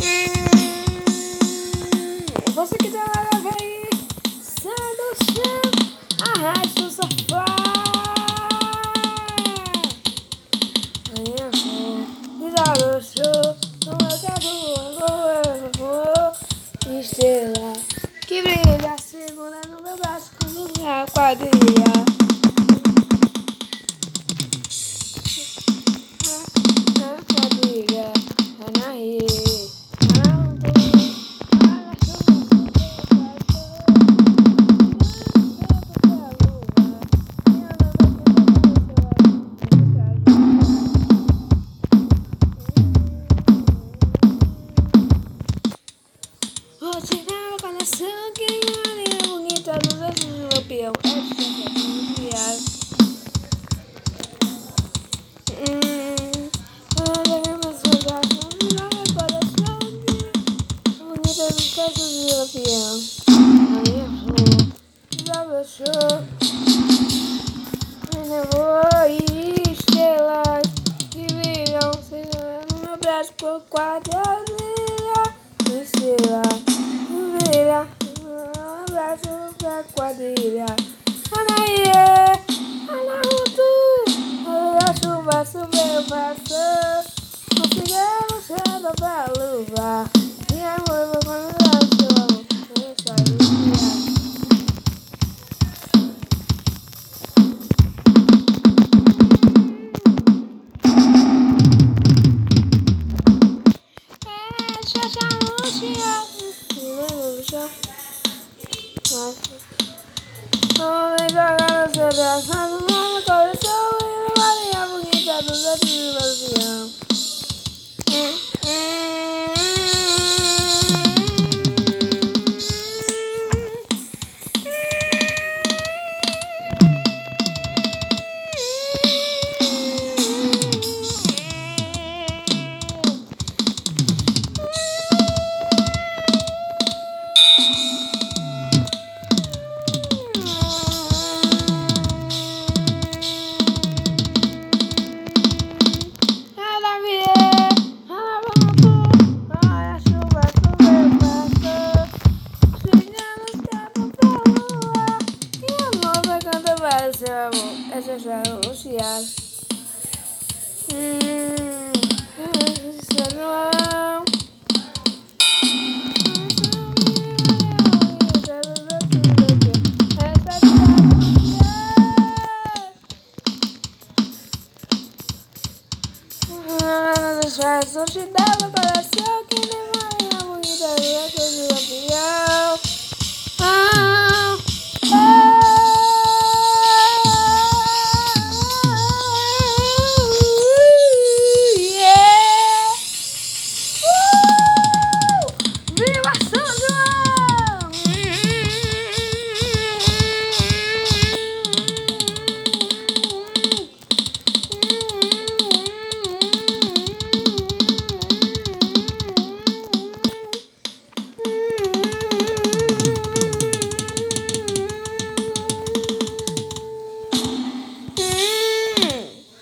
Você que tá lá aí, sai do chão, arraste o sofá. Aí eu vou, desabrochou, não acabou, estrela que brilha, segura no meu braço como minha quadrilha. Vou tirar o coração que a linha bonita dos azul europeu estrelas que brilham, no meu braço por quadrilha, estrela que brilha, no meu braço por quadrilha. Anaie, Anahutu, a chuva subiu, passou, conseguimos ser da luva, e a noiva quando lançou, eu saí. Vamos jogar no seu braço, mas o nome coração e uma linha bonita dos avião. Seu amor, essa é anunciar. Não. Hoje dela